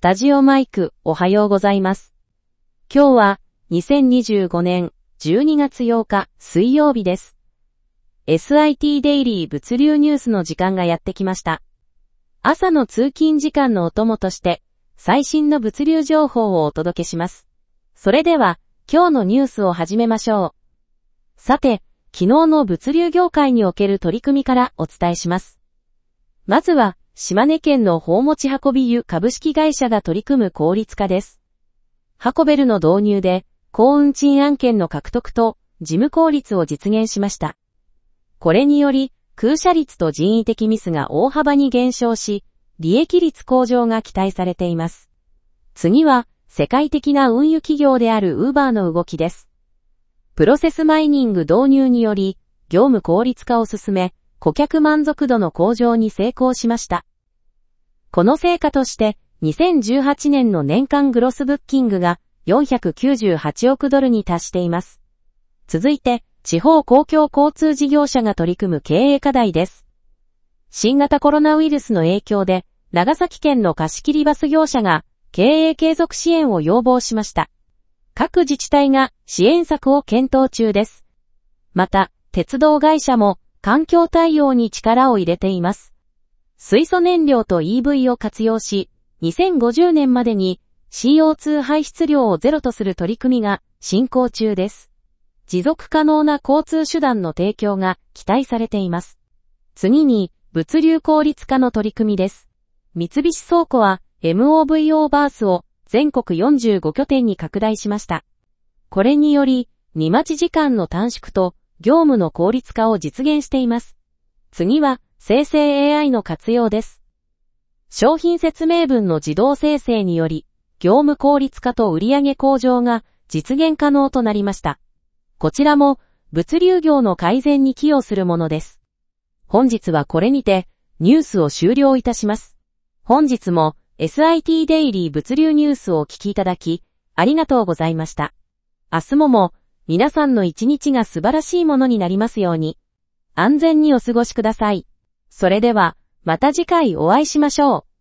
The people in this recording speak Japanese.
タジオマイク、おはようございます。今日は2025年12月8日水曜日です。SIT デイリー物流ニュースの時間がやってきました。朝の通勤時間のお供として最新の物流情報をお届けします。それでは今日のニュースを始めましょう。さて、昨日の物流業界における取り組みからお伝えします。まずは、島根県の宝持運び湯株式会社が取り組む効率化です。ハコベルの導入で、高運賃案件の獲得と事務効率を実現しました。これにより、空車率と人為的ミスが大幅に減少し、利益率向上が期待されています。次は、世界的な運輸企業であるウーバーの動きです。プロセスマイニング導入により、業務効率化を進め、顧客満足度の向上に成功しました。この成果として、2018年の年間グロスブッキングが498億ドルに達しています。続いて、地方公共交通事業者が取り組む経営課題です。新型コロナウイルスの影響で、長崎県の貸し切りバス業者が経営継続支援を要望しました。各自治体が支援策を検討中です。また、鉄道会社も環境対応に力を入れています。水素燃料と EV を活用し、2050年までに CO2 排出量をゼロとする取り組みが進行中です。持続可能な交通手段の提供が期待されています。次に、物流効率化の取り組みです。三菱倉庫は MOVO バースを全国45拠点に拡大しました。これにより、荷待ち時間の短縮と業務の効率化を実現しています。次は、生成 AI の活用です。商品説明文の自動生成により、業務効率化と売上向上が実現可能となりました。こちらも、物流業の改善に寄与するものです。本日はこれにて、ニュースを終了いたします。本日も、SIT デイリー物流ニュースをお聞きいただき、ありがとうございました。明日も皆さんの一日が素晴らしいものになりますように。安全にお過ごしください。それでは、また次回お会いしましょう。